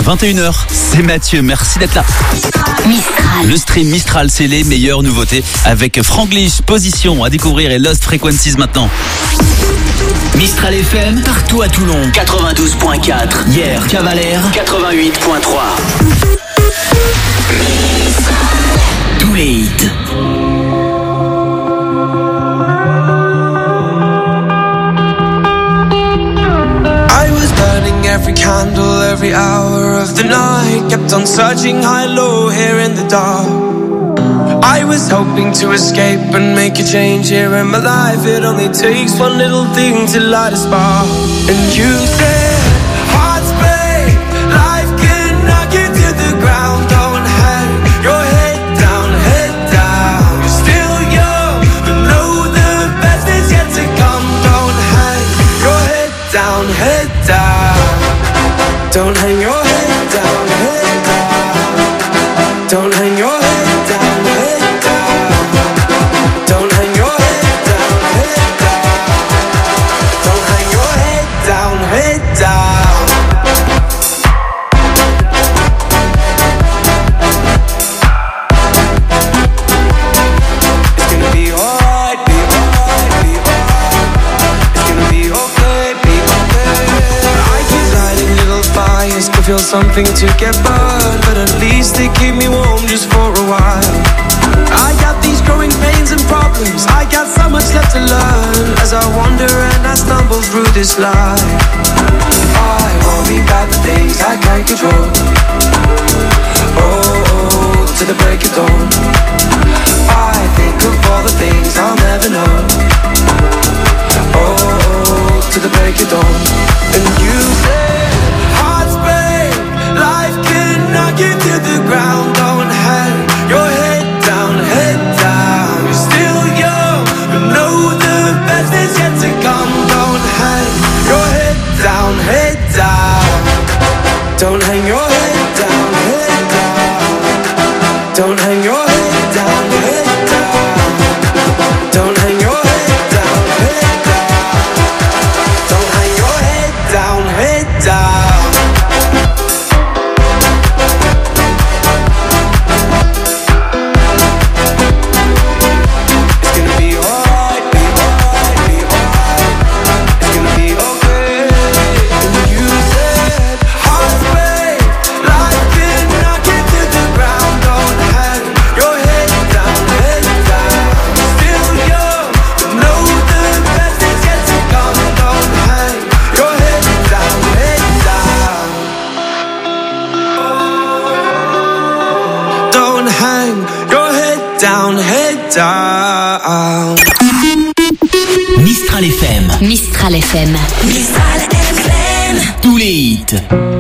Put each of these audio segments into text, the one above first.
21h, c'est Mathieu, merci d'être là. Mistral. Le stream Mistral, c'est les meilleures nouveautés avec Franglish, Position à découvrir et Lost Frequencies maintenant. Mistral FM, partout à Toulon, 92.4. Hier, Cavalère, 88.3. Tous les hits. Every candle, every hour of the night, kept on searching high, low, here in the dark. I was hoping to escape and make a change here in my life. It only takes one little thing to light a spark. And you said, hearts break, life can knock you to the ground. Don't hang your head down, head down. You're still young, but know the best is yet to come. Don't hang your head down, head down. Don't hang your head down, head down. Don't hang your head down, head down. Don't hang your head down, head down. Don't hang your head down, head down. It's gonna be alright, be alright, be alright. It's gonna be okay, be okay. I keep lighting little fires to feel something to get burned, but at least they keep me warm just for a while. I got these growing pains and problems, I got so much left to learn as I wander and I stumble through this life. I worry about the things I can't control. Oh, to the break of dawn. I think of all the things I'll never know. Oh, to the break of dawn. And you say hearts break, life can knock you to the ground. Don't hang your head down, head down. You're still young, but know the best is yet to come. Don't hang your head down, head down. Don't hang your head down, head down. Don't hang your head down, head down. Don't hang your head down, head down. Don't hang your head down, head down. It's gonna be alright, be alright, be alright. It's gonna be okay. And you said hearts break, life can knock you to the ground. Don't hang your head down, head down. Still young, but know the best is yet to come. Don't hang your head down, head down. Don't hang your head down, head down. Mistral FM, Mistral FM. Mistral FM, tous les hits.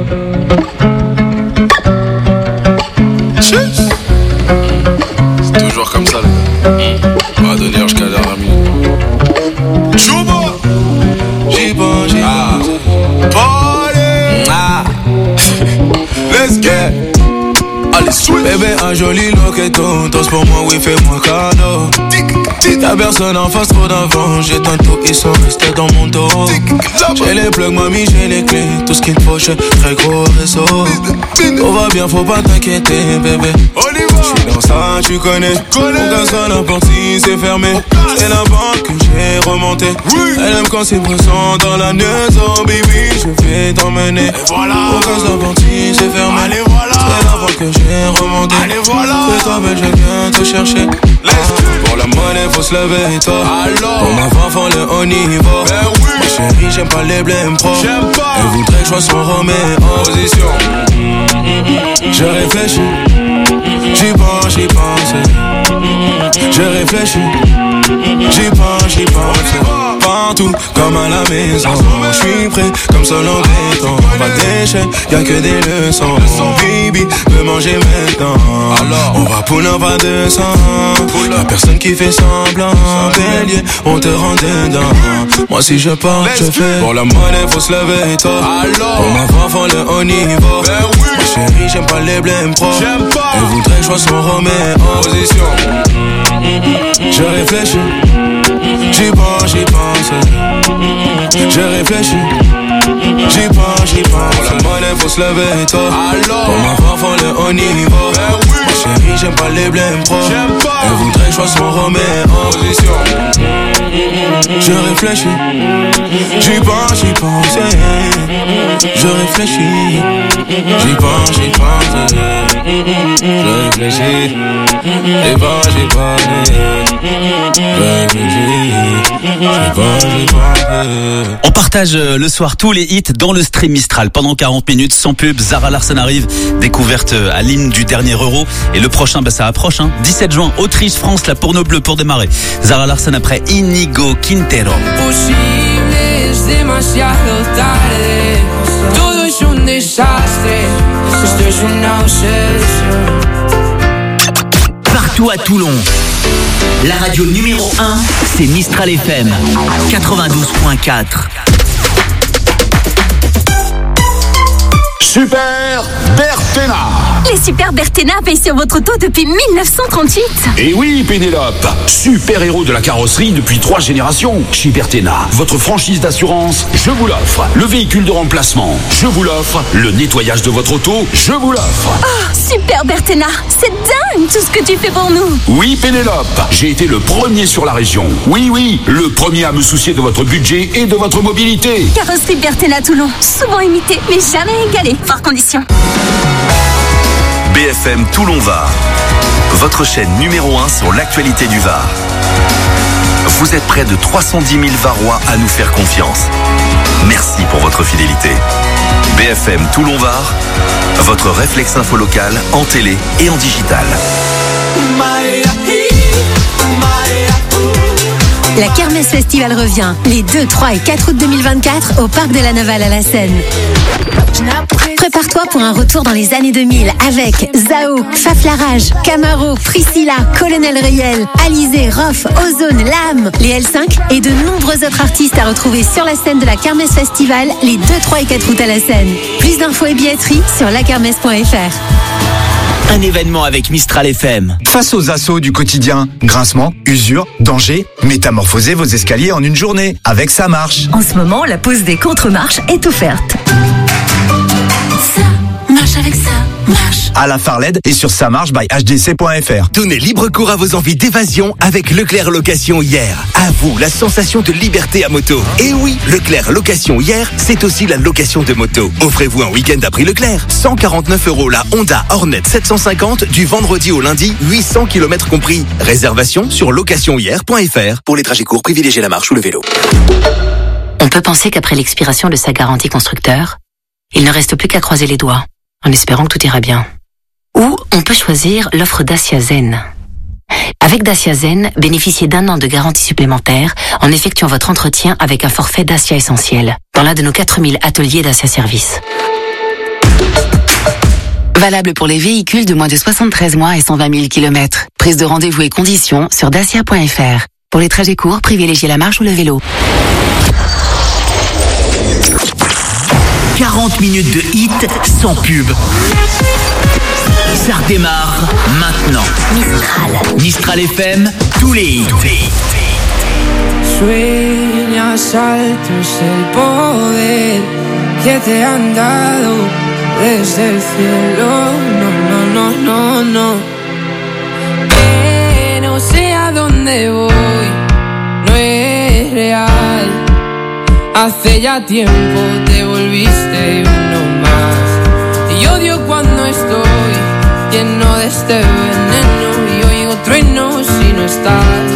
C'est toujours comme ça, on va donner jusqu'à l'heure minuit. Chouba! J'y pense, j'y pense. Party! Let's get! Allez, switch! Bébé, un joli loqueton, danse pour moi, oui, fais-moi cadeau. T'as personne en face, trop d'avant. J'ai tantôt, ils sont restés dans mon dos. J'ai les plugs, mamie, j'ai les clés. Tout ce qu'il te faut, j'ai très gros réseau. Tout va bien, faut pas t'inquiéter, bébé. J'suis dans ça, tu connais. Aucun seul n'importe si c'est fermé. C'est la banque que j'ai remontée. Elle aime quand c'est présent dans la maison, baby. Je vais t'emmener. Aucun seul n'importe si c'est fermé. C'est la banque que j'ai remontée. Fais-toi belle, je viens te chercher. Pour la monnaie, faut se lever tôt. Pour ma femme, faut le haut niveau. Ma chérie, j'aime pas les blèmes pro. Elle voudrait que je sois son Roméo. Position. Je réfléchis. J'y pense, j'y pense. Je réfléchis. J'y pense, j'y pense. Partout, comme à la maison. J'suis prêt, comme seul en béton. Pas de déchets, y'a que des leçons. Baby, veut manger maintenant. On va pull up à 200. Y'a personne qui fait semblant. Bélier, on te rend dedans. Moi si je pars, je fais. Pour la monnaie, faut se lever tôt. Pour ma femme, faut le haut niveau. Ma chérie, j'aime pas les blèmes pro. Elle voudrait que je sois son Roméo. Position. Je réfléchis. J'y pense, j'y pense. Je réfléchis. J'y pense, j'y pense. Pour la monnaie, faut se lever tôt. Pour ma voix, faut le haut niveau. Ma chérie, j'aime pas les blèmes pro. Elle voudrait que je fasse mon Roméo. Je réfléchis, j'y pense, je réfléchis, j'y pense, je réfléchis, j'y pense, On partage le soir tous les hits dans le stream Mistral. Pendant 40 minutes, sans pub, Zara Larsson arrive, découverte à l'hymne du dernier Euro. Et le prochain, ça approche, 17 juin, Autriche-France, la porno bleue pour démarrer. Zara Larsson après Íñigo Quintero. Posible es demasiado tarde, todo es un desastre, esto es una obsesión. Partout à Toulon, la radio numéro 1, c'est Mistral FM 92.4. Super Bertena. Les Super Bertena payent sur votre auto depuis 1938. Et oui, Pénélope, super-héros de la carrosserie depuis 3 générations. Chez Bertena, votre franchise d'assurance, je vous l'offre. Le véhicule de remplacement, je vous l'offre. Le nettoyage de votre auto, je vous l'offre. Oh, Super Bertena, c'est dingue tout ce que tu fais pour nous. Oui, Pénélope, j'ai été le premier sur la région. Oui, le premier à me soucier de votre budget et de votre mobilité. Carrosserie Bertena Toulon, souvent imité, mais jamais égalé. Par condition. BFM Toulon-Var, votre chaîne numéro 1 sur l'actualité du Var. Vous êtes près de 310 000 Varois à nous faire confiance. Merci pour votre fidélité. BFM Toulon-Var, votre réflexe info local en télé et en digital. La Kermesse Festival revient les 2, 3 et 4 août 2024 au Parc de la Navale à la Seine. Prépare-toi pour un retour dans les années 2000 avec Zao, Faflarage, Camaro, Priscilla, Colonel Riel, Alizé, Rof, Ozone, Lame, les L5 et de nombreux autres artistes à retrouver sur la scène de la Kermesse Festival les 2, 3 et 4 août à la Seine. Plus d'infos et billetterie sur lakermesse.fr. Un événement avec Mistral FM. Face aux assauts du quotidien, grincement, usure, danger, métamorphosez vos escaliers en une journée. Avec Ça Marche. En ce moment, la pause des contre-marches est offerte. Ça marche avec Ça Marche. À la Farled et sur samarche by hdc.fr. Donnez libre cours à vos envies d'évasion avec Leclerc Location Hier. À vous, la sensation de liberté à moto. Et oui, Leclerc Location Hier, c'est aussi la location de moto. Offrez-vous un week-end à prix Leclerc. 149 € la Honda Hornet 750 du vendredi au lundi, 800 km compris. Réservation sur locationhier.fr. Pour les trajets courts, privilégiez la marche ou le vélo. On peut penser qu'après l'expiration de sa garantie constructeur, il ne reste plus qu'à croiser les doigts, en espérant que tout ira bien. Ou on peut choisir l'offre Dacia Zen. Avec Dacia Zen, bénéficiez d'1 an de garantie supplémentaire en effectuant votre entretien avec un forfait Dacia Essentiel dans l'un de nos 4000 ateliers Dacia Service. Valable pour les véhicules de moins de 73 mois et 120 000 km. Prise de rendez-vous et conditions sur dacia.fr. Pour les trajets courts, privilégiez la marche ou le vélo. 40 minutes de hit sans pub. Ça redémarre maintenant. Mistral FM, tous les hits. Sueñas alto es el poder que te han dado desde el cielo. No. Que no sé a dónde voy, no es real. Hace ya tiempo te volviste uno más. Y odio cuando estoy lleno de este veneno y oigo truenos si no estás.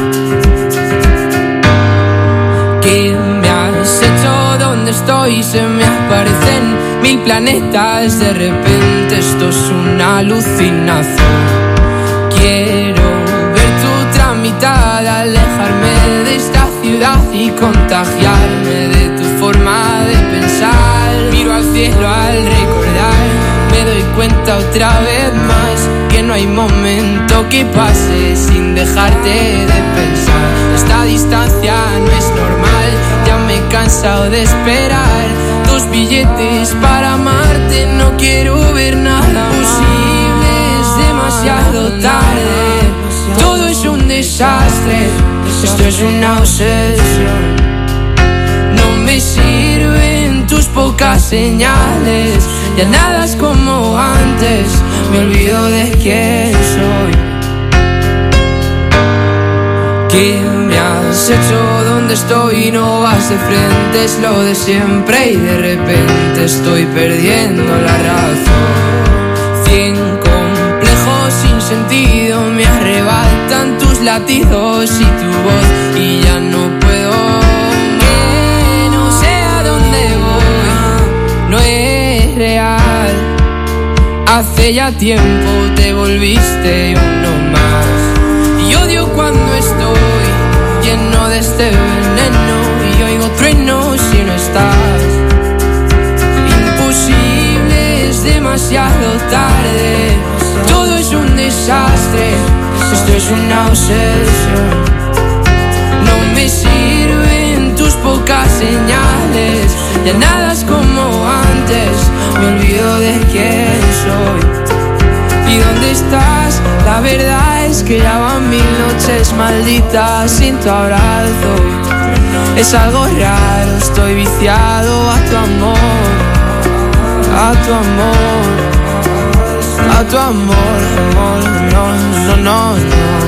¿Qué me has hecho? ¿Dónde estoy? Se me aparecen 1000 planetas. De repente esto es una alucinación. Quiero ver tu tramitada, alejarme de esta ciudad y contagiarme de tu forma de pensar. Miro al cielo al recordar, me doy cuenta otra vez más que no hay momento que pase sin dejarte de pensar. Esta distancia no es normal, ya me he cansado de esperar. 2 billetes para amarte, no quiero ver nada posible, es demasiado tarde. Todo es un desastre, esto es una obsesión. No me sirven tus pocas pocas señales. Ya nada es como antes, me olvido de quién soy. ¿Qué me has hecho? ¿Dónde estoy? No vas de frente, es lo de siempre y de repente estoy perdiendo la razón. 100 complejos sin sentido me arrebatan tus latidos y tu voz y ya no puedo. Que no sé a dónde voy, no es real. Hace ya tiempo te volviste uno más. Y odio cuando estoy lleno de este veneno y oigo truenos si no estás. Imposible, es demasiado tarde. Todo es un desastre, esto es una obsesión. No me sirven tus pocas señales. Ya nada es como antes, me olvido de quién soy. ¿Y dónde estás? La verdad es que ya van 1000 noches malditas sin tu abrazo. Es algo raro, estoy viciado a tu amor, a tu amor, a tu amor, amor, no, no, no, no.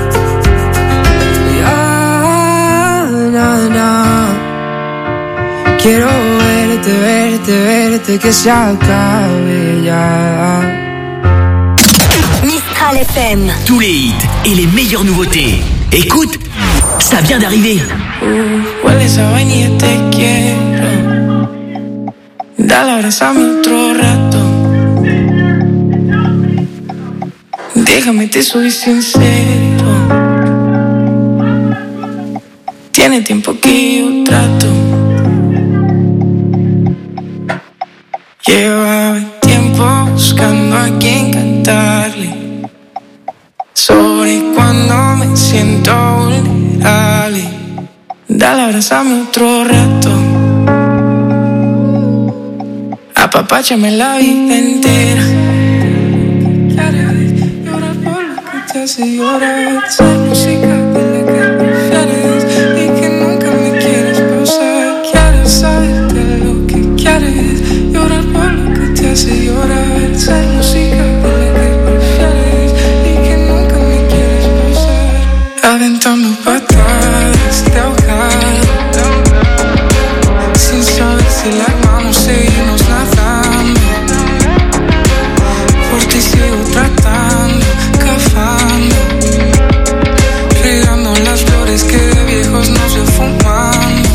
Ya, na, na. Quiero verte, verte, verte, que se acabe ya. Mistral FM. Tous les hits et les meilleures nouveautés. Écoute, ça vient d'arriver. Hueles a vainilla, te quiero. Dale, abrázame otro rato. Déjame, te soy sincero. Tiene tiempo que yo trato. Llevaba tiempo buscando a quien cantarle sobre cuando me siento vulnerable. Dale, abrázame otro rato. Apapáchame la vida entera. Llorar por lo que te hace llorar. Ser música de la que prefieres y que nunca me quieres pausar. Quieres saber de lo que quieres. Llorar por lo que te hace llorar. Ser música de la que prefieres y que nunca me quieres pausar. Aventando patadas de ahogado, sin saber si la armamos, seguimos nadando. Por ti sigo tratando, cavando, regando las flores que de viejos no se fumando.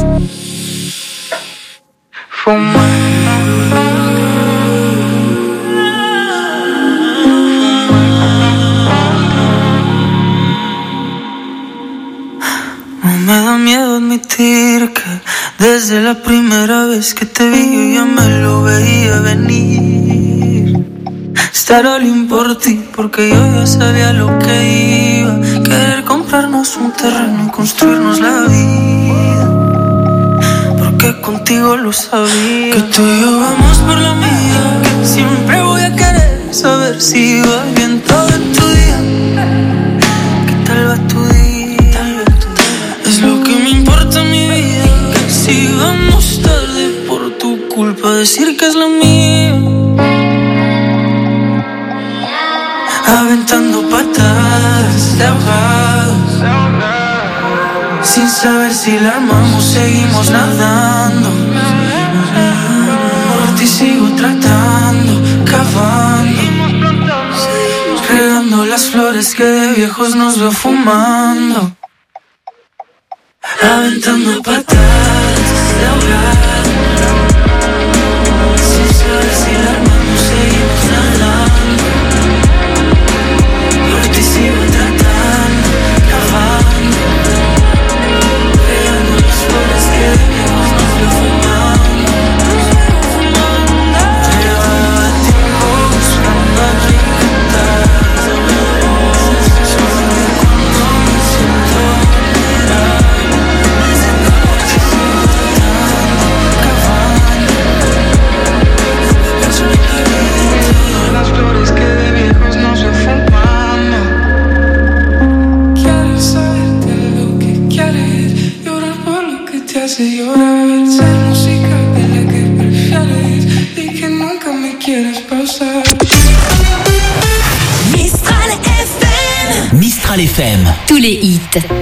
No me da miedo admitir que desde la primera vez que te vi yo ya me lo veía venir. Estar all in por ti porque yo ya sabía lo que iba. Querer comprarnos un terreno y construirnos la vida, porque contigo lo sabía. Que tú y yo vamos por la mía, que siempre voy a querer saber si va bien todo en tu día. ¿Qué tal va tu día? Es lo que me importa mi vida. Que si vamos tarde por tu culpa, decir que es la mía. Aventando patadas de ahogados, sin saber si la armamos, seguimos nadando. Por ti sigo tratando, cavando, regando las flores que de viejos nos veo fumando. Aventando patadas de ahogados, sin saber si la armamos, seguimos nadando. Por ti sigo tratando, cavando, regando las flores que de viejos nos veo fumando. Llevaba tiempo buscando a quien cantar sobre cuando me siento vulnerable. Las flores que de viejos no se fumando. Quieres saber de lo que quieres, llorar por lo que te hace llorar. Ser música de la que prefieres FM. Tous les hits.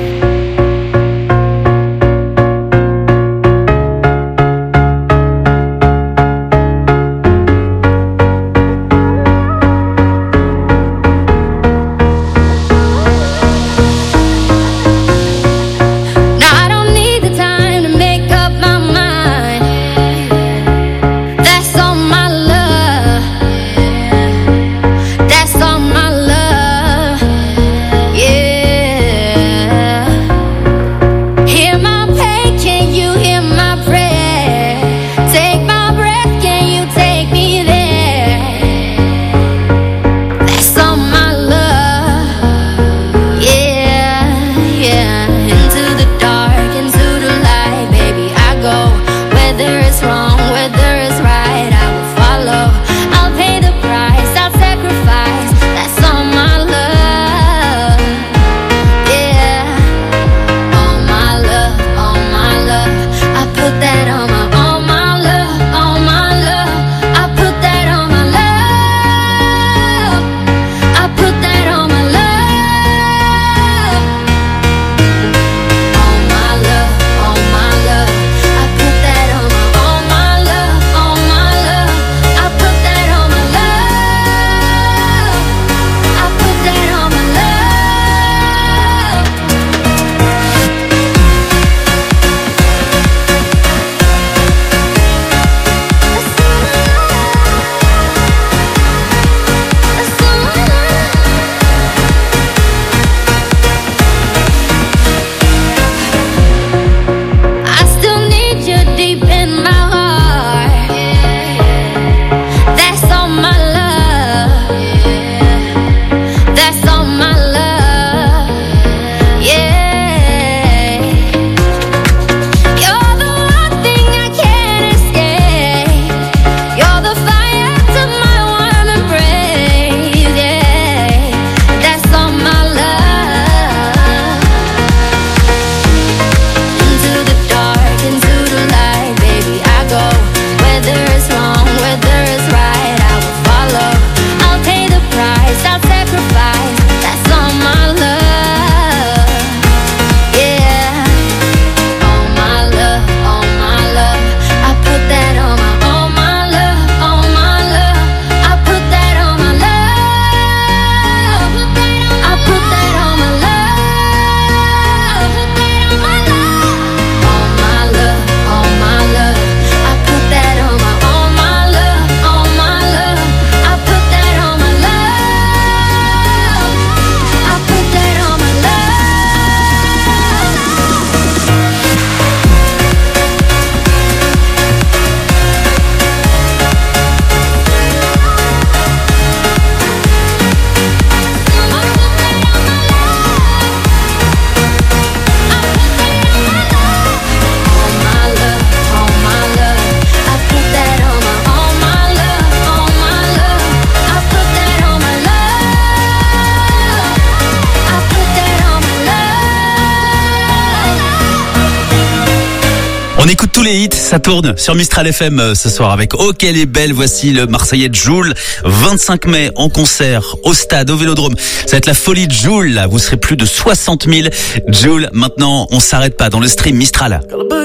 On écoute tous les hits, ça tourne sur Mistral FM ce soir avec Oh qu'elle est belle. Voici le Marseillais Jul, 25 mai en concert au stade, au Vélodrome. Ça va être la folie de Jul, là. Vous serez plus de 60 000. Jul, maintenant, on s'arrête pas dans le stream Mistral.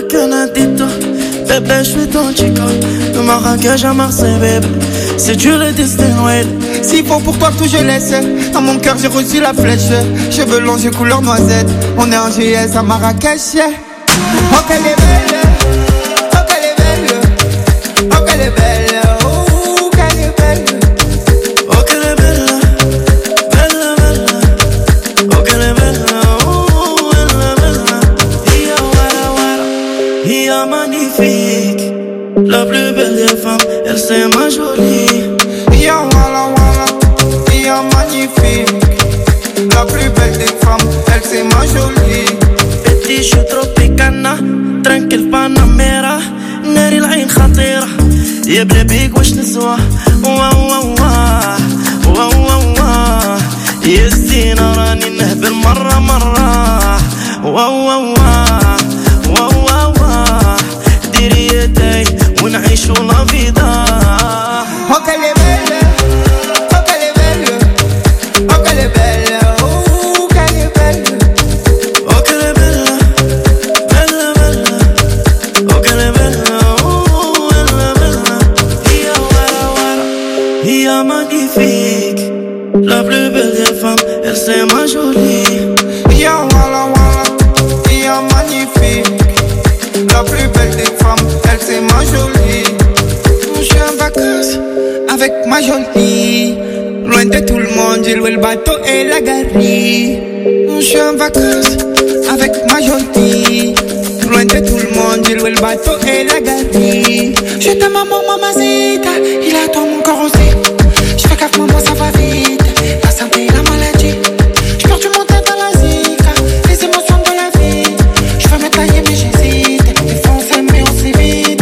Bébé, je suis ton chico, de Marrakech à Marseille, bébé. C'est Dieu le destin, ouais. S'il faut pour toi tout je laisse. Dans mon cœur j'ai reçu la flèche. Cheveux longs, yeux couleur noisette. On est en GS à Marrakech. Oh qu'elle est belle, oh qu'elle est belle, oh qu'elle est belle, oh qu'elle est belle, oh qu'elle est belle, belle, belle, oh qu'elle est belle, oh belle, belle. Ia wara wara, ia magnifique, la plus belle des femmes, elle c'est ma jolie. Ia wara wara, ia magnifique, la plus belle des femmes, elle c'est ma jolie. Petit chou tropicana, tranquille panamera, ناري العين خطيرة يا بلابيك واش نسوى واو واو واو واو واو يا ستينا راني نهبل مرة مرة واو واو واو واو واو ديري يدي ونعيشو لا فيدا. Oh qu'elle est belle, oh qu'elle est belle, oh qu'elle est belle, oh qu'elle est magnifique, la plus belle des femmes, elle c'est ma jolie. Je suis en vacances avec ma jolie, loin de tout le monde, j'ai loué le bateau et la galerie. Je suis en vacances avec ma jolie, loin de tout le monde, j'ai loué le bateau et la galerie. Je t'aime maman, mamacita, il a toi mon corps aussi. Je fais gaffe maman, ça va vite, la santé et la maladie. Je perds du monde dans la zika, les émotions de la vie. Je veux me tailler mais j'hésite, des fois on s'aime mais on s'évite.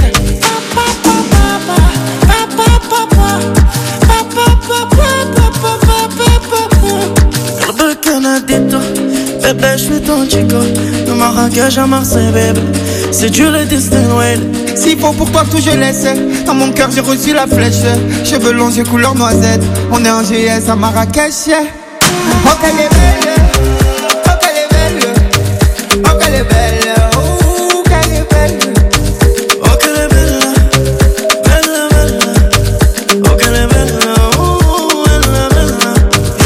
قلبك انا اديته bébé je suis ton chico de Marrakech à Marseille bébé c'est Dieu le destin ouais. S'il faut pour toi tout je laisse. Dans mon cœur j'ai reçu la flèche. Cheveux longs yeux couleur noisette. On est en GS à Marrakech. Oh qu'elle est belle, oh qu'elle est belle, oh qu'elle est belle, oh qu'elle est belle, oh qu'elle est belle, belle belle, oh qu'elle est belle, oh elle est belle.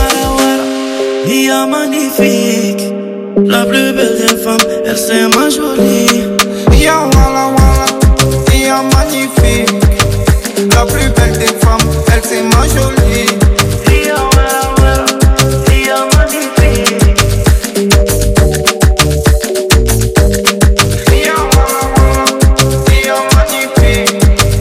Ia magnifique, la plus belle des femmes, elle c'est ma jolie. Ia wala wala, ia magnifique, la plus belle des femmes, elle c'est ma jolie. Ia wala wala, ia magnifique. Ia wala wala, ia magnifique.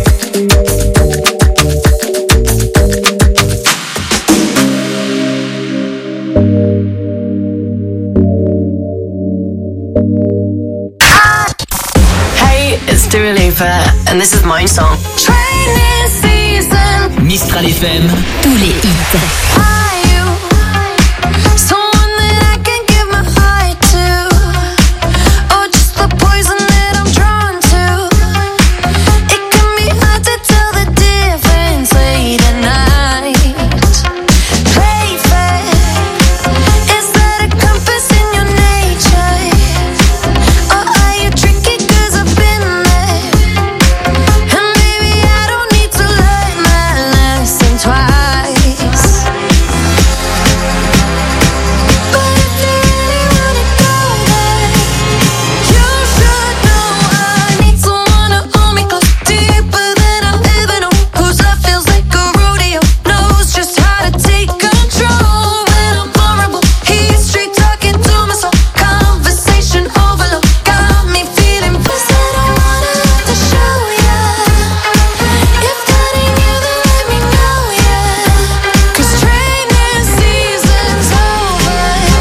It's Dua Lipa, and this is my song. Training season. Mistral FM, Tous les hits. Are you someone that I can give my heart to, or just the poison that I'm drawn to? It can be hard to tell the difference late at night. Play fair, is that a compass in your nature, or are you tricky 'cause I've been there? And maybe I don't need to learn my lesson twice. But if you really wanna go there, you should know I need someone to hold me close, deeper than I've ever known. Whose love feels like a rodeo, knows just how to take control when I'm vulnerable. He's straight talking to my soul, conversation overload, got me feeling blessed. I don't wanna have to show ya. If that ain't you, then let me know ya. 'Cause training season's over.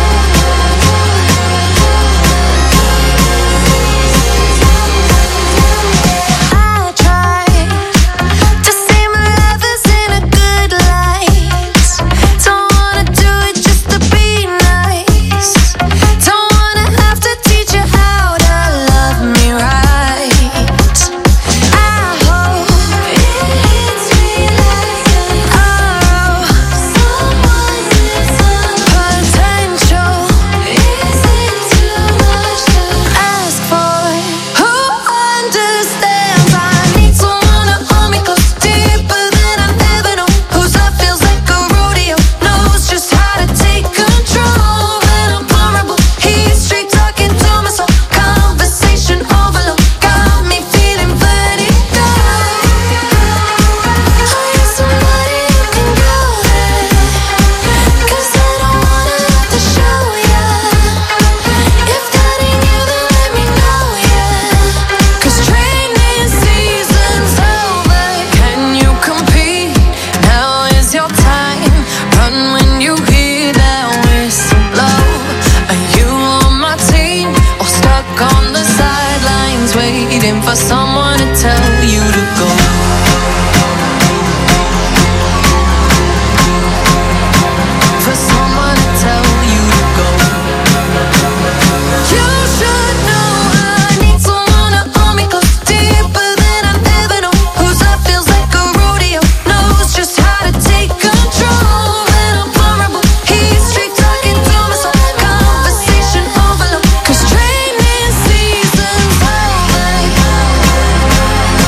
I try to say my love is in a good light. Don't wanna do it just to be nice. Don't wanna have to teach you how to love me right. I hope it hits me like an arrow. Someone with some potential. Is it too much to ask for? Who understands? I need someone to hold me close, deeper than I've ever known. Whose love feels like a rodeo, knows just how to take control when I'm vulnerable. He's straight talking to my soul, conversation overload, got me feeling vertigo. Are you somebody who can go there? 'Cause I don't wanna have to show ya. If that ain't you, then let me know ya. 'Cause training season's over. Can you compete? Now is your time. Run when you hear that whistle blow. Are you on my team or stuck on the sidelines waiting for someone to tell you to go? For someone to tell you to go. You should know I need someone to hold me close, deeper than I've ever known. Whose love feels like a rodeo, knows just how to take control when I'm vulnerable. He's straight talking to my soul, conversation overload. 'Cause training season's over.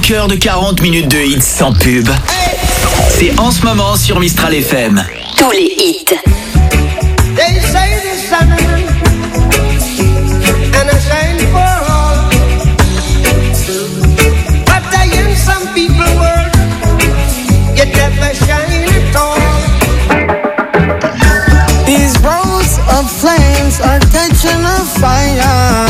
cœur de 40 minutes de hits sans pub. C'est en ce moment sur Mistral FM. Tous les hits. They say the sun and a shine for all, but in some people world, you never shine at all. These roads of flames are catching a fire.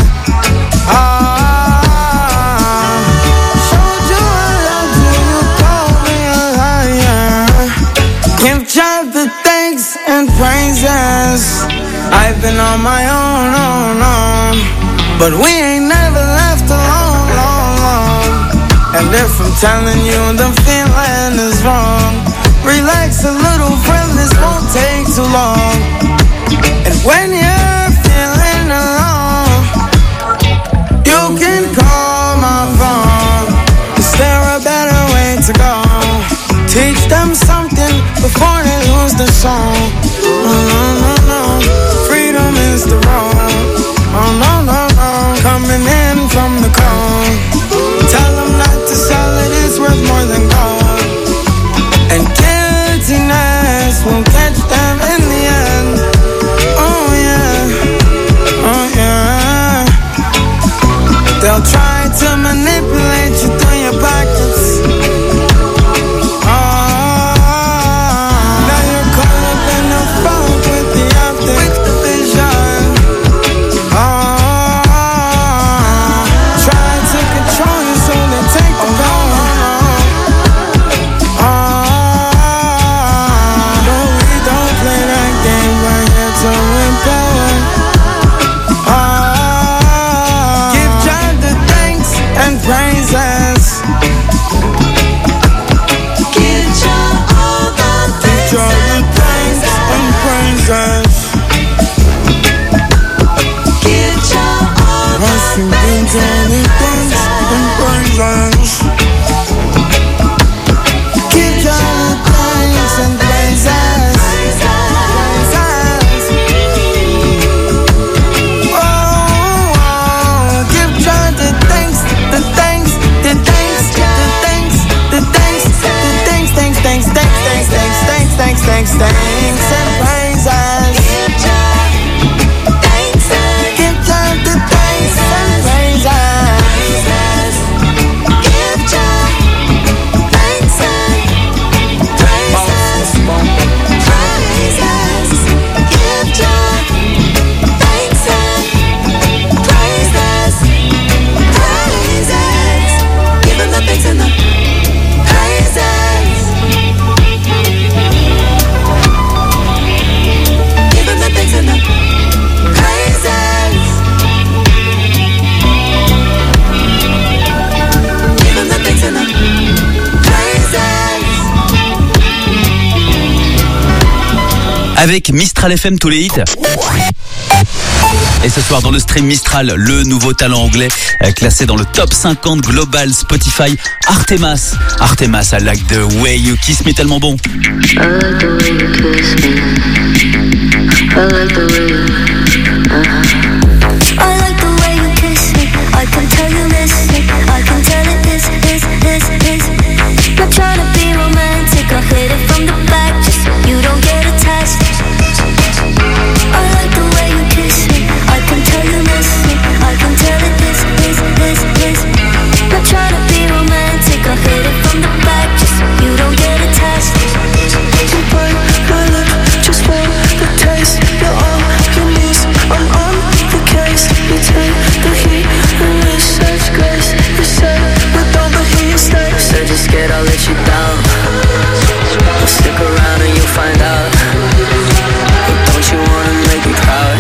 Showed you I love you, you called me a liar. Give God the thanks and praises. I've been on my own, but we ain't never left alone. And if I'm telling you the feeling is wrong, relax a little, friend, this won't take too long. And when you're feeling alone, you can call my phone. Is there a better way to go? Teach them something before they lose the song. No. Freedom is the road. No. Coming in from the cold. Tell them not to sell it, it's worth more than gold. And guiltiness will catch them in the end. Oh yeah. They'll try to manipulate you through your pockets. Now you're caught up in the fog with the optics, with the vision. Try to control you so they take the power. No, we don't play that game, we're here to empower. Give God the thanks and praises. Give God all the thanks and praises. Give God all the thanks and praises. Give God the thanks and praises. Oh, give God the thanks and praises. Give God the thanks and praises. Give God thanks and praises. Give God thanks and praises. Give him the thanks and the praises. Give him the thanks and the praises. Give him the thanks and the praises. Avec Mistral FM, tous les hits. Et ce soir dans le stream Mistral, le nouveau talent anglais classé dans le top 50 global Spotify, Artemas. Artemas, I like the way you kiss me, tellement bon. I like the way you kiss me. I like the way you I like the way you kiss me. I can tell you miss me. I can tell it is. Not trying to be romantic, I'll hit it from the back just so you don't get attached. I like the way you kiss me. I can tell you miss me. I can tell it is. Not trying to be romantic, I'll hit it from the back just so you don't get attached. You bite my lip just for the taste. You're all you need, I'm on the case. You take the heat and it's such grace. You say with all the heat stays. Said you're scared I'll let you down. Well, stick around and you'll find out. But don't you wanna make me proud?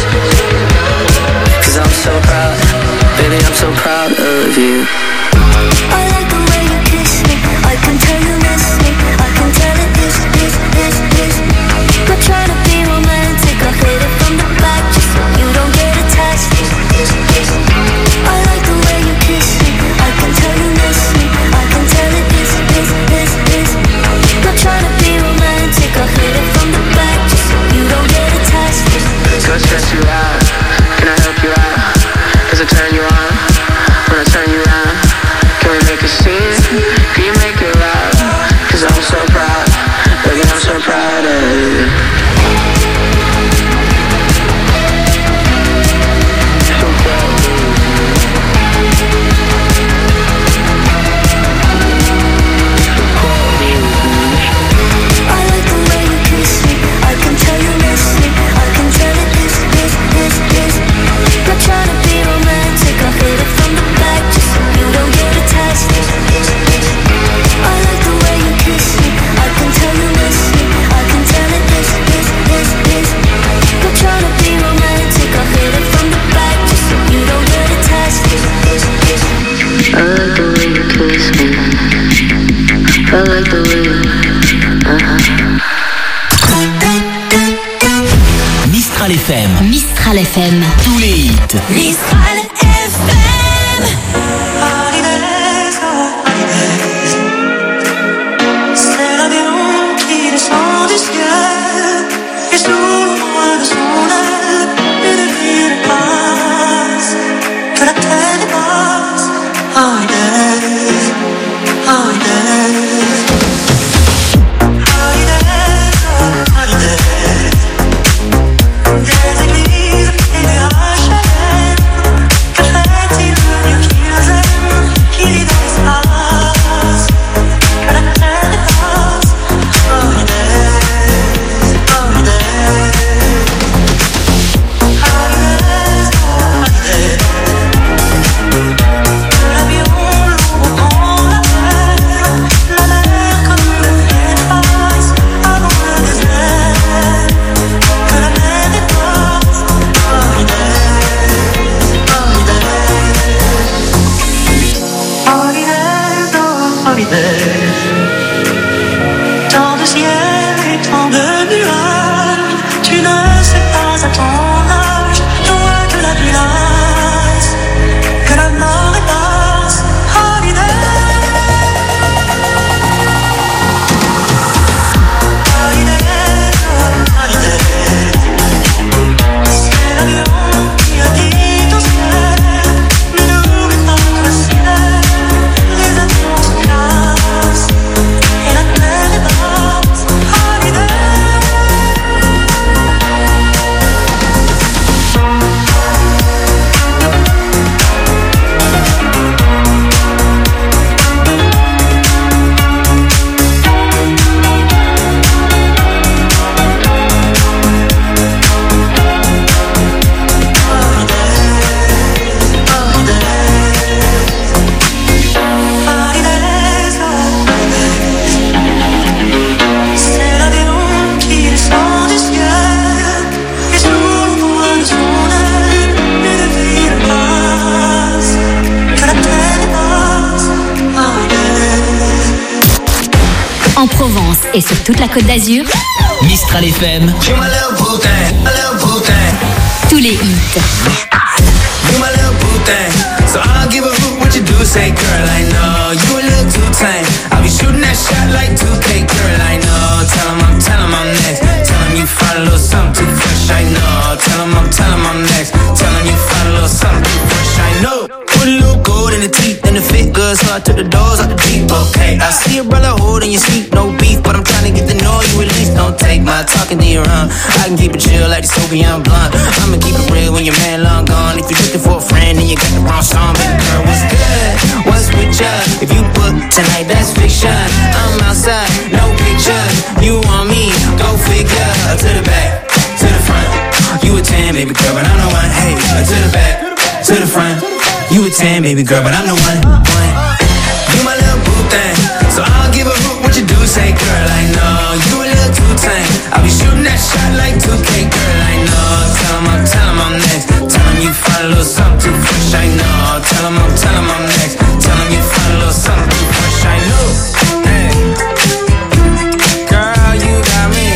Cause I'm so proud. Baby, I'm so proud of you. I like the way you kiss me. I can tell you miss me. I can tell it is. Not trying to be romantic, I'll hit it from the back just so you don't get attached. I like the way you kiss me. I can tell you miss me. I can tell it is. Not trying to be romantic, I'll hit it from the back just so you don't get attached. Go stress you out. Can I help you out? Does it turn you on when I turn you around? FM. Mistral FM. Tous les hits. Mistral FM. C'est l'avion qui descend du ciel et sous l'ombre de son aile, une ville passe, que la terre dépasse. Holidays, holidays, holidays, des églises et des HLM. Que ferait-il mieux qu'ils aiment, qui vit dans l'espace, que la terre dépasse. Holidays, holidays, holidays, holidays. L'avion lourd prend la mer comme le l'espace avant le désert, que la mer dépasse. Holidays, holidays, holidays. Tant de ciel et tant de nuages, tu ne sais pas à ton âge, toi que la vie lasse, que la mort est basse. Holidays, holidays, holidays. C'est l'avion qui a dit au ciel, mais n'oublie pas que le ciel, les avions se cassent et la terre est basse. Holidays. Holidays, holidays. C'est l'avion qui descend du ciel et sous l'ombre de son aile, une ville passe, que la terre dépasse. Holidays. En Provence et sur toute la Côte d'Azur, Mistral FM. You my little boo thing, my little boo thing. tous les hits. You my little boo thing. So I don't give a hoot what you do, say girl, I know you a little too tame. I'll be shooting that shot like 2K, girl, I know. Tell 'em I'm next. Tell 'em you find a little something too fresh, I know. Tell 'em I'm next. Tell 'em you find a little something too fresh, I know. Put a little gold in the teeth and the fit good, so I took the doors out the deep, okay. I see a brother holding your seat, no beef, but I'm trying to get to know you at least. Don't take my talking to your own. I can keep it chill like the Soviet blunt. I'ma keep it real when your man long gone. If you're looking for a friend, then you got the wrong song. Baby girl, what's good? What's with ya? If you book tonight, that's fiction. I'm outside, no pictures. You want me? Go figure. To the back, to the front. You a 10, baby girl, but I'm the one. Hey, to the back, to the front. You a 10, baby girl, but I'm the one. You my little boo thing. So I don't give a hoot what you do, say girl, I know. You a little too tame. I'll be shooting that shot like 2K, girl, I know. Tell 'em I'm next. Tell 'em you find a little something too fresh, I know. Tell 'em I'm next. Tell 'em you find a little something too fresh, I know. Hey. Girl, you got me.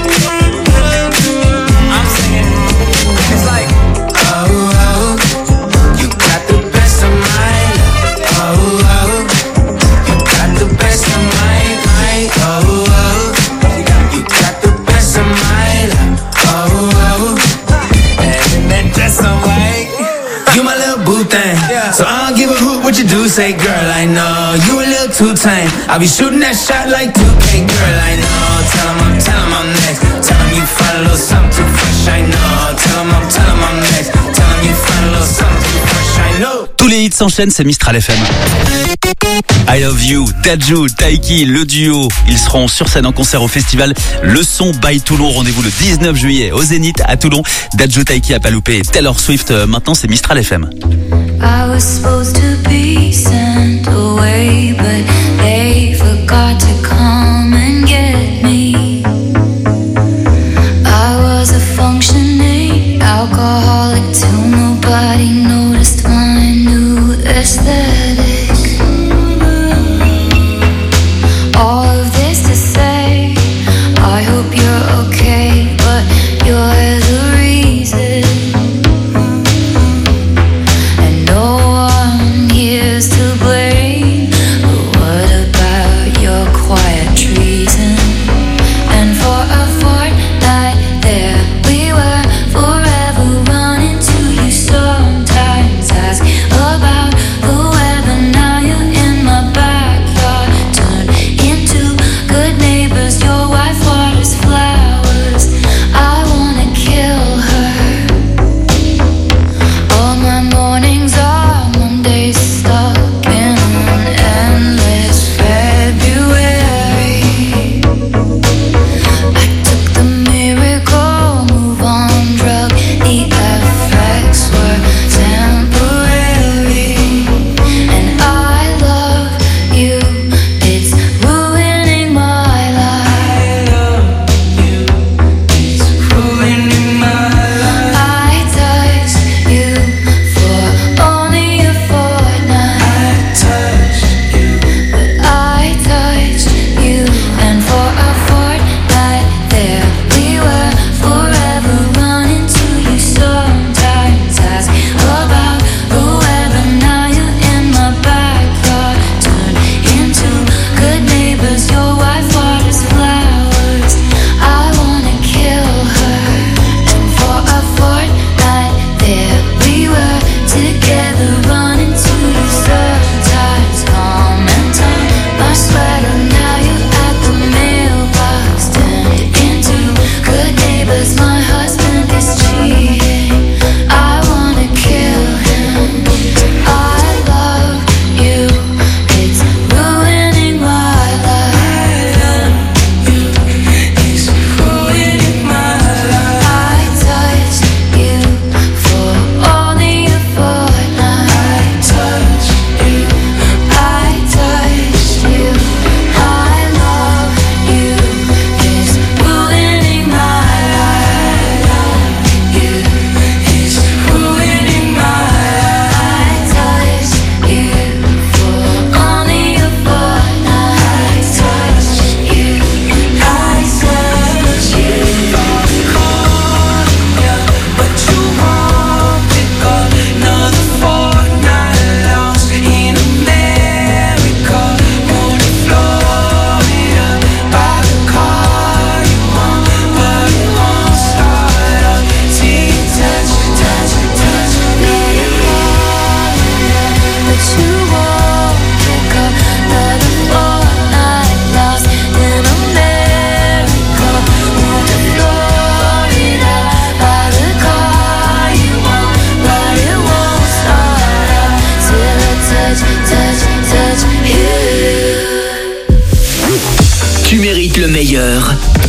I'm singing. It's like, oh, oh, you got the best of my love. Oh, oh, you got the best of my, oh, oh, you got the best of my love. Oh, oh, and that dress on white. You my little boo thing. So I don't give a hoot what you do, say girl, I know. You a little too tame. I'll be shooting that shot like 2K, girl, I know. Tell 'em I'm next. Tell 'em you find a little something too fresh, I know. Tell 'em I'm next. Tell 'em you find a little something too fresh, I know. Tous les hits s'enchaînent, c'est Mistral FM. I Love You, Dadju, Taiki, le duo. Ils seront sur scène en concert au festival Le Son by Toulon. Rendez-vous le 19 juillet au Zénith à Toulon. Dadju, Taiki, Apaloupé et Taylor Swift. Maintenant, c'est Mistral FM. I was supposed to be sent away, but they forgot to come and get me. I was a functioning alcoholic till nobody noticed my new aesthetic. All of this to say, I hope you're okay, but you're the reason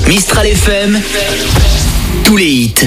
Mistral FM, tous les hits.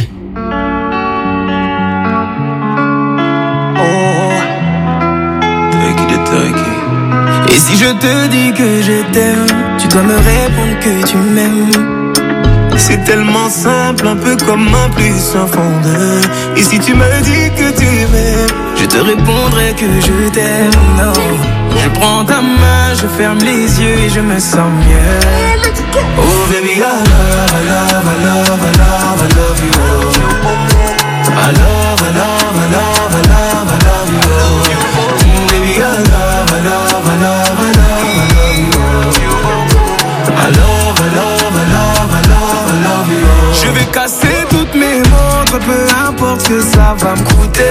Et si je te dis que je t'aime, tu dois me répondre que tu m'aimes. C'est tellement simple, un peu comme un plus un fond de. Et si tu me dis que tu m'aimes, je te répondrai que je t'aime. Non, je prends ta main, je ferme les yeux et je me sens mieux. Oh baby, I love, I love, I love, I love, I love you. I love, I love, I love, I love, I love you. Baby, I love, I love, I love, I love, I love you. I love, I love, I love, I love, I love you. Je vais casser toutes mes montres, peu importe ce que ça va me coûter.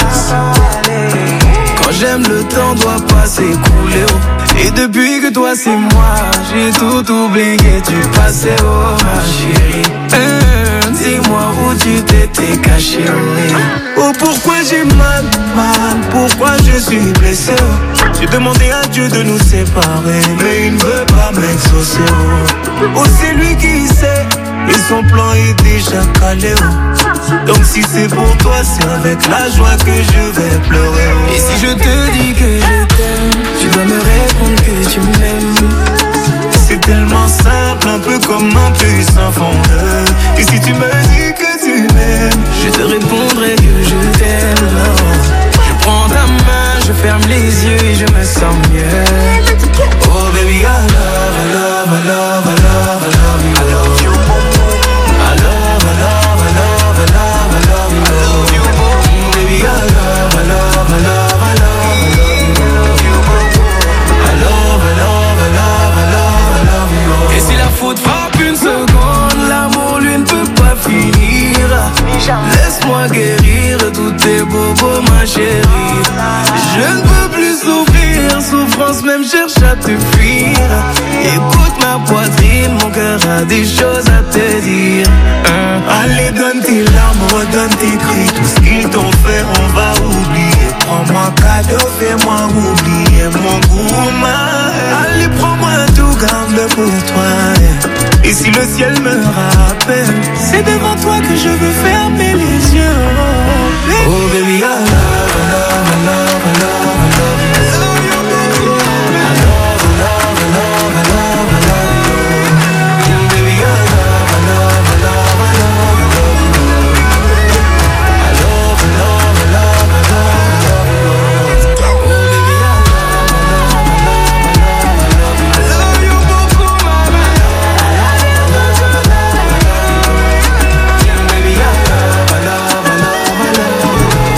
Quand j'aime, le temps doit pas s'écouler. Et depuis que toi c'est moi, j'ai tout oublié, tu passais, oh ma chérie. Dis-moi où tu t'étais caché. Oh pourquoi j'ai mal, pourquoi je suis blessé. J'ai demandé à Dieu de nous séparer, mais il ne veut pas m'exaucer. Oh c'est lui qui sait, et son plan est déjà calé. Donc si c'est pour toi, c'est avec la joie que je vais pleurer. Et si je te dis que je t'aime, tu dois me répondre que tu m'aimes. C'est tellement simple, un peu comme un plus un fondeur. Et si tu me dis que tu m'aimes, je te répondrai que je t'aime. Je prends ta main, je ferme les yeux et je me sens mieux. Oh baby, I love, I love, I love, I love, I love you. I love you. I love, I love, I love, I love, I love you. I love you. Baby, I love, I love, I love, I love, I love you. I love, I love, I love, I love, I love you. Et si la faute frappe une seconde, l'amour lui ne peut pas finir. Laisse-moi guérir tous tes bobos, ma chérie. Je ne peux plus souffrir, souffrance même cherche à te fuir. Écoute ma poitrine, mon cœur a des choses à te dire. Allez, donne tes larmes, redonne tes cris. Tout ce qu'ils t'ont fait, on va oublier. Prends-moi cadeau, fais-moi oublier mon goût. Allez, prends-moi tout, garde-le pour toi. Et si le ciel me rappelle, c'est devant toi que je veux fermer les yeux. Oh baby, I love, I love, I love, I love, I love you. I love, I love, I love, I love, I love you. Baby, I love, I love, I love, I love, I love you. I love, I love, I love, I love, I love you. Oh baby, I love, I love, I love, I love, I love you. I love you beaucoup, mama. I love, I love, I love, I love you. Baby, I love, I love, I love, I love you.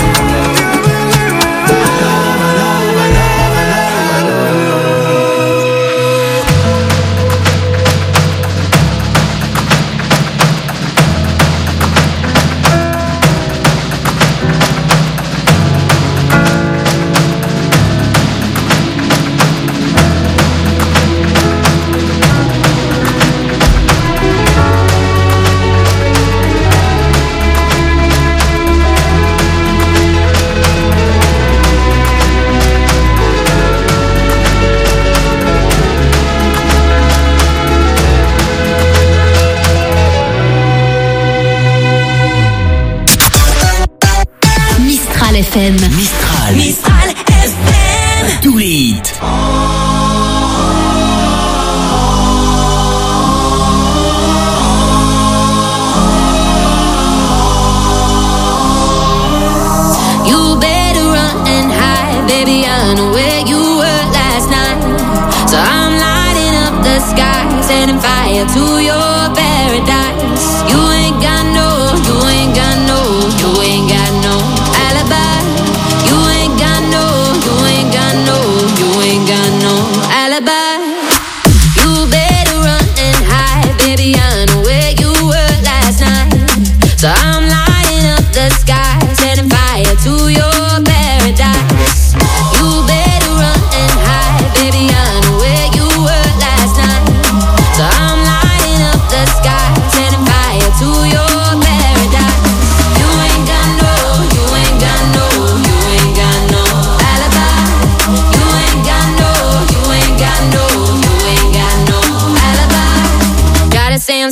FM. Mistral FM. Tous les hits. You better run and hide, baby, I know where you were last night. So I'm lighting up the sky, setting fire to your paradise. You ain't got no, you ain't got no, you ain't got no alibi. You ain't got no, you ain't got no, you ain't got no alibi. You better run and hide, baby, I know where you were last night. So I'm lighting up the sky, setting fire to your paradise. You better run and hide, baby, I know where you were last night. So I'm lighting up the sky, setting fire to your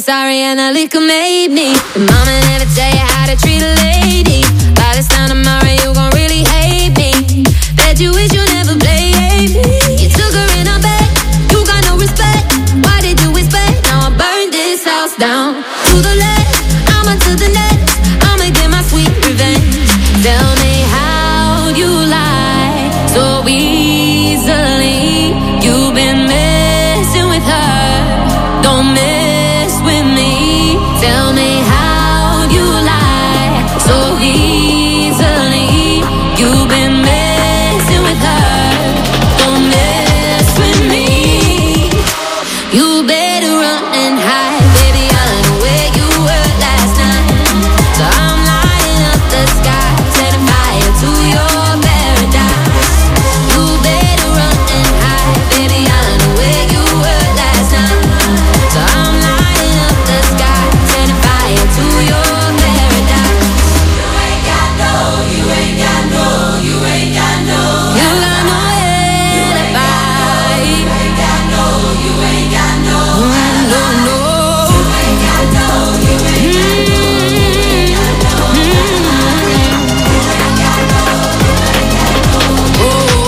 sorry and the liquor made me. Your mama never tell you how to treat a lady. By this time tomorrow you gon' really hate me. Bet you wish you never played me. You took her in a bed, you got no respect. Why did you expect? Now I burned this house down. To the left, I'ma to the next. I'ma get my sweet revenge. Tell me how you lie so easily. You've been messing with her, don't mess with me. Tell me how you lie so easily. You've been messing with her, don't mess with me. You better run and hide, baby. I know where you were last night. So I'm lighting up the sky, setting fire to your paradise. You better run and hide, baby. I know where you were last night. So I'm lighting up the sky, setting fire to your paradise. You ain't got no, you ain't got no, you ain't got no, you got no alibi. You ain't got no, you ain't got no, no, no. You ain't got no, you ain't got no, you ain't got no, you ain't got no, oh.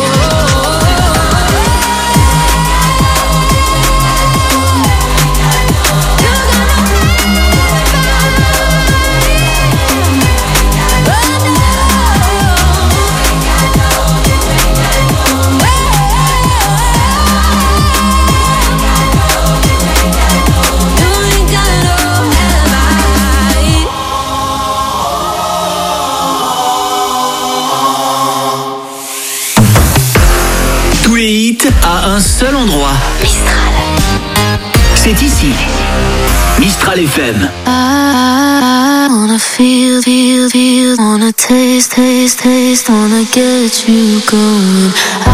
Tous les hits à un seul endroit. Mistral. C'est ici. Mistral FM. I wanna feel, wanna taste, wanna get you going. I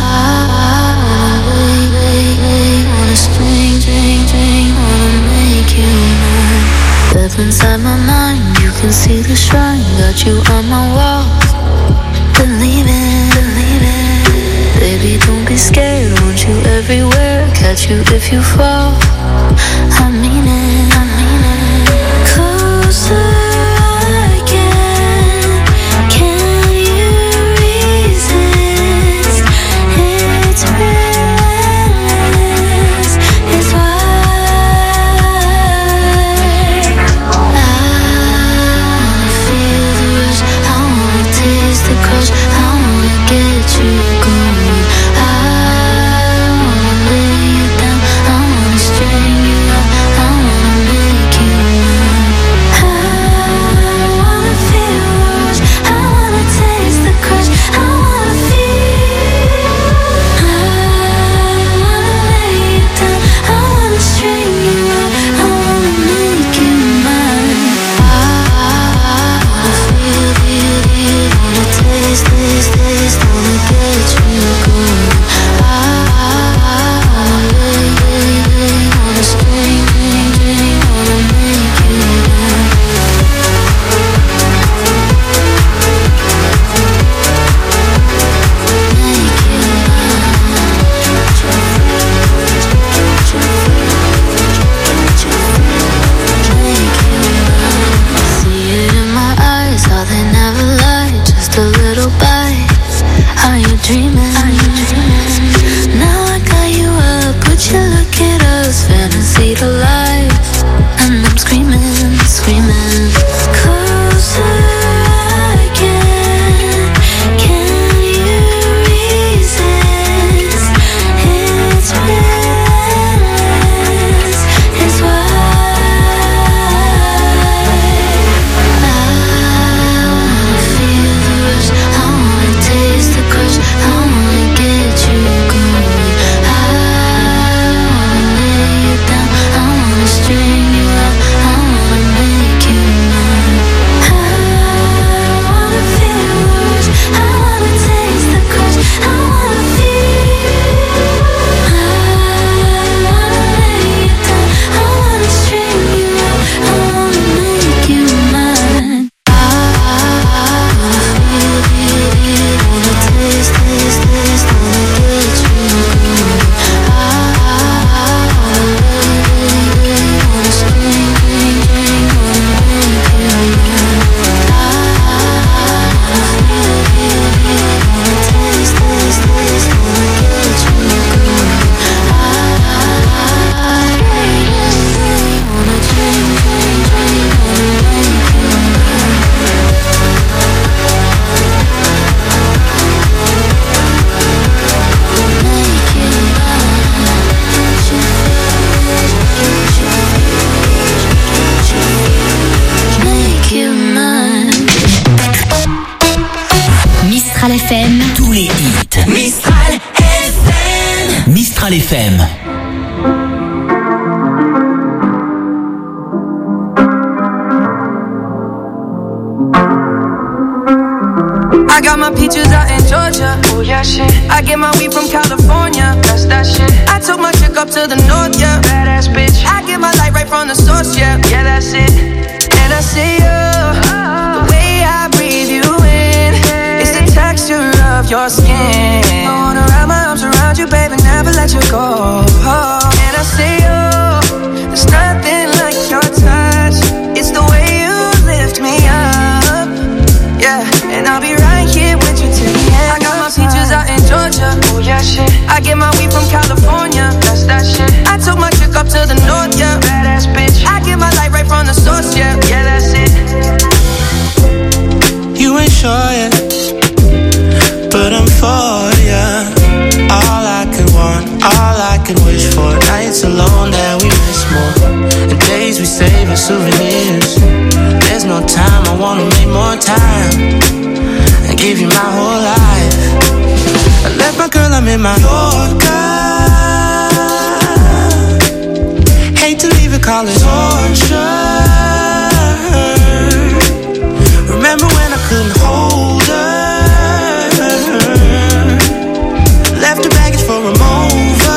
wanna wait, wanna string, wanna make you mine. Deep inside my mind, you can see the shrine, got you on my wall. Believe it, baby, don't be scared, want you everywhere, catch you if you fall. I mean it. Closer again, can you resist? It's relentless, it's why I wanna feel the rush, I wanna taste the crush, I wanna get you going. I wanna lay you down, I wanna string you up, I wanna make you mine. I wanna feel the rush, I wanna taste the crush, I wanna feel. I wanna lay you down, I wanna string you up, I wanna make you mine. I wanna feel, wanna taste, wanna get you going. I wanna string, wanna make you mine. See it in my eyes, how they never lie, just a little bite. Are you dreaming? Now I got you up, would you look at us, fantasy to life. And I'm screaming, closer again, can you resist? It's relentless, it's why I wanna feel the rush, I wanna taste the crush, I wanna FM. Tous les hits. Mistral FM. Mistral FM. I got my peaches out in Georgia. Oh yeah, shit. I get my weed from California. That's that shit. I took my chick up to the north, yeah. Badass bitch. I get my light right from the source, yeah. Yeah, that's it. And I see you. The way I breathe you in. It's the texture of your skin. I wanna wrap my arms around you, baby, never let you go. And I see you. There's nothing like your touch. It's the way you lift me up. Yeah, and I'll be right here with you till the end. I got my peaches out in Georgia. Oh yeah, shit. I get my weed from California. That's that shit. I took my chick up to the north, yeah. Badass bitch. I get my light right from the source, yeah. Yeah, that's it. You ain't sure yet, but I'm for ya. All I could want, all I could wish for. Nights alone that we miss more, and days we save as souvenirs. There's no time, I wanna make more time and give you my whole life. I left my girl, I'm in my Yorker. Hate to leave it, call it torture. Remember when I couldn't hold her? Left her baggage for a mover.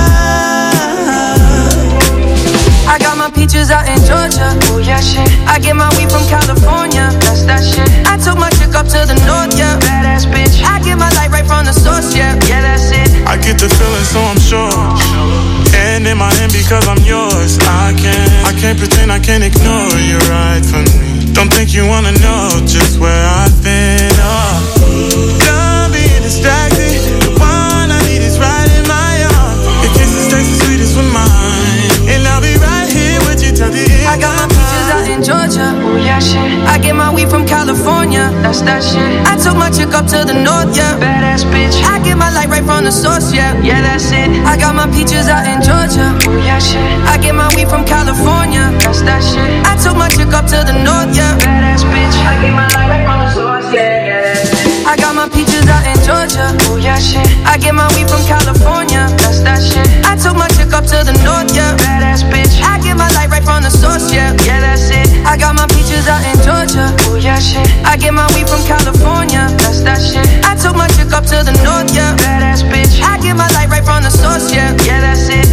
I got my peaches out in Georgia. Oh yeah, shit. I get my weed from California. That's that shit. I took my chick up to the north, yeah. Badass bitch. I get my light right from the source, yeah. Yeah, that's it. I get the feeling, so I'm sure. And in my hand because I'm yours. I can't pretend, I can't ignore you right from me. Don't think you wanna know just where I've been. Done being distracted. The one I need is right in my arms. Your kisses taste the sweetest with mine. And I'll be right here with you till the end. I got my peaches out in Georgia. Oh yeah, shit. I get my weed from California. That's that shit. I took my chick up to the north, yeah. Badass bitch. I get my light right from the source, yeah. Yeah, that's it. I got my peaches out in Georgia. Oh yeah, shit. I get my weed from California. That's that shit. I took my chick up to the north, yeah. Badass bitch. I get my light right from the source, yeah. Yeah, that's it. I got my peaches out in Georgia. Oh yeah, shit. I get my weed from California. That's that shit. I took my chick up to the north, yeah. Badass bitch. I get my light right from the source, yeah. Yeah, that's it. I got my peaches out in Georgia. Oh yeah, shit. I get my weed from California. That's that shit. I took my chick up to the north, yeah. Badass bitch. I get my light right from the source, yeah. Yeah, that's it.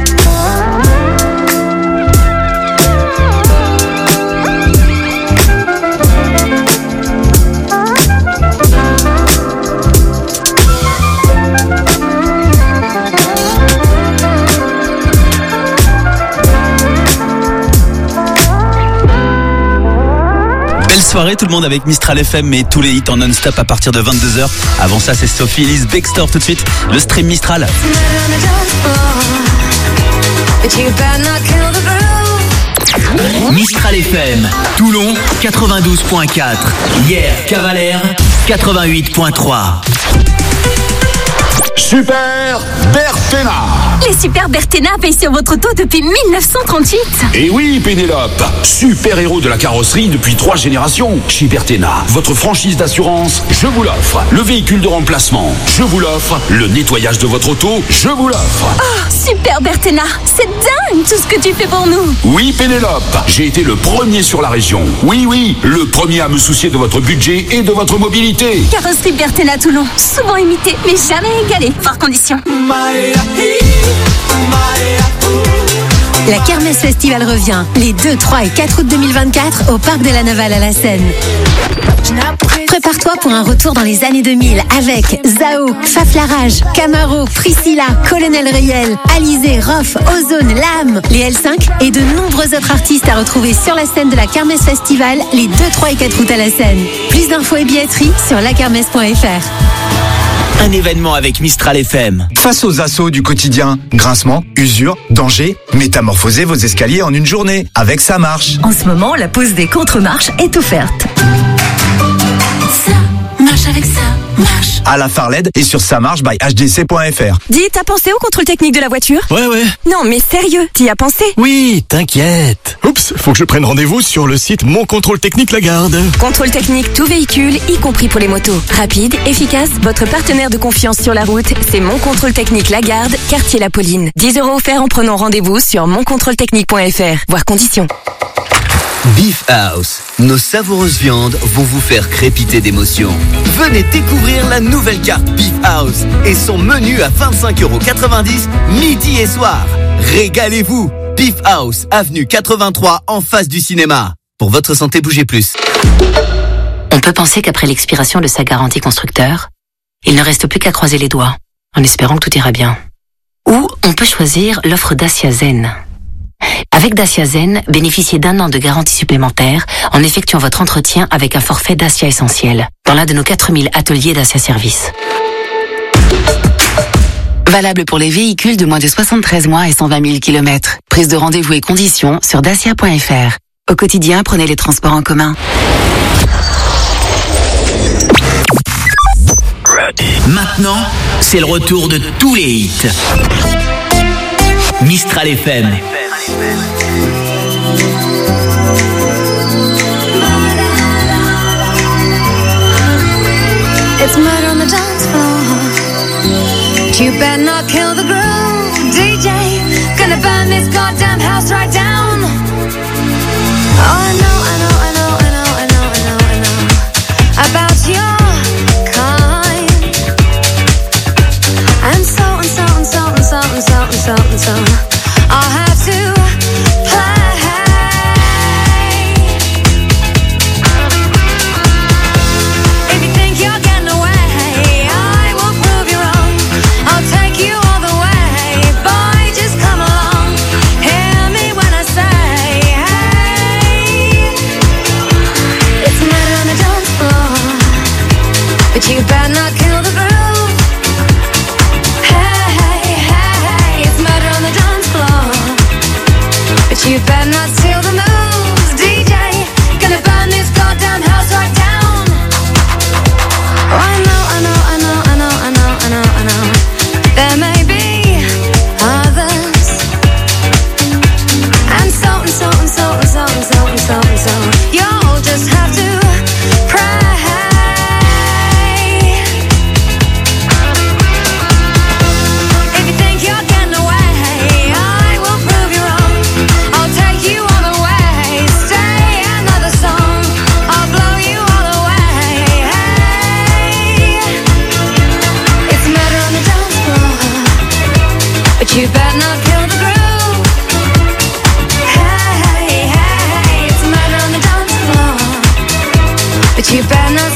Soirée, tout le monde avec Mistral FM et tous les hits en non-stop à partir de 22h. Avant ça, c'est Sophie Elise Bextor tout de suite. Le stream Mistral. Mistral FM, Toulon 92.4. Hier, Cavalère 88.3. Super Bertena. Les Super Bertena payent sur votre auto depuis 1938. Et oui, Pénélope, super héros de la carrosserie depuis 3 générations. Chez Bertena, votre franchise d'assurance, je vous l'offre. Le véhicule de remplacement, je vous l'offre. Le nettoyage de votre auto, je vous l'offre. Oh, Super Bertena, c'est dingue tout ce que tu fais pour nous. Oui, Pénélope, j'ai été le premier sur la région. Oui, le premier à me soucier de votre budget et de votre mobilité. Carrosserie Bertena Toulon, souvent imité mais jamais égalé. Par condition. La Kermesse Festival revient les 2, 3 et 4 août 2024 au Parc de la Navale à la Seine. Prépare-toi pour un retour dans les années 2000 avec Zao, Faflarage, Camaro, Priscilla, Colonel Riel, Alizé, Rof, Ozone, Lame, les L5 et de nombreux autres artistes à retrouver sur la scène de la Kermesse Festival les 2, 3 et 4 août à la Seine. Plus d'infos et billetterie sur lakermesse.fr. Un événement avec Mistral FM. Face aux assauts du quotidien, grincement, usure, danger, métamorphosez vos escaliers en une journée avec Ça Marche. En ce moment, la pause des contre-marches est offerte. Ça marche avec ça. marche. À la Farled et sur ça marche by hdc.fr. Dis, t'as pensé au contrôle technique de la voiture? Ouais. Non, mais sérieux, t'y as pensé? Oui, t'inquiète. Oups, faut que je prenne rendez-vous sur le site Mon Contrôle Technique Lagarde. Contrôle technique tout véhicule, y compris pour les motos. Rapide, efficace, votre partenaire de confiance sur la route, c'est Mon Contrôle Technique Lagarde, quartier La Pauline. 10 € offerts en prenant rendez-vous sur moncontrôletechnique.fr. Voir conditions. Beef House, nos savoureuses viandes vont vous faire crépiter d'émotion. Venez découvrir la nouvelle carte Beef House et son menu à 25,90 € midi et soir. Régalez-vous. Beef House, avenue 83 en face du cinéma. Pour votre santé, bougez plus. On peut penser qu'après l'expiration de sa garantie constructeur, il ne reste plus qu'à croiser les doigts, en espérant que tout ira bien. Ou on peut choisir l'offre Dacia Zen. Avec Dacia Zen, bénéficiez d'1 an de garantie supplémentaire en effectuant votre entretien avec un forfait Dacia Essentiel dans l'un de nos 4000 ateliers Dacia Service. Valable pour les véhicules de moins de 73 mois et 120 000 km. Prise de rendez-vous et conditions sur dacia.fr. Au quotidien, prenez les transports en commun. Maintenant, c'est le retour de tous les hits. Mistral FM. It's murder on the dance floor. You better not kill the groove, DJ. Gonna burn this goddamn house right down. Oh, I know about your kind. And so I'll have to play. If you think you're getting away, I will prove you wrong. I'll take you all the way, boy, just come along. Hear me when I say, hey. It's a matter on the dance floor, but you better not kill the groove. Hey, it's murder on the dance floor, but you better not steal the moves, DJ. Gonna burn this goddamn house right down. Oh, I know. There may be others, and so. You'll just have to pray. If you think you're getting away, I will prove you wrong. I'll take you all the way. Stay another song. I'll blow you all away. Hey, it's murder on the dance floor, but you better not kill the groove. Hey, it's murder on the dance floor, but you better not